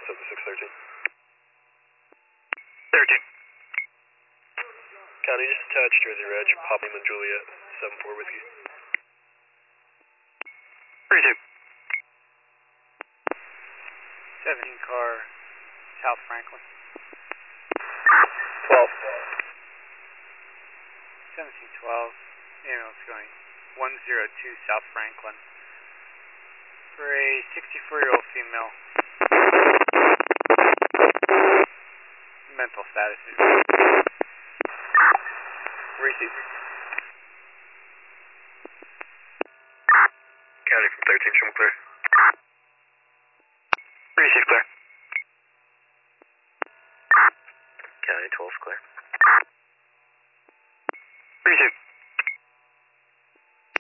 7613. 13. County, just attached Jersey Reg, Papa and Juliet, 7-4 whiskey. 32. 17 car, South Franklin. 12. 1712, ambulance going 102 South Franklin for a 64-year-old female. Mental status is Receive. County from 13, show me clear.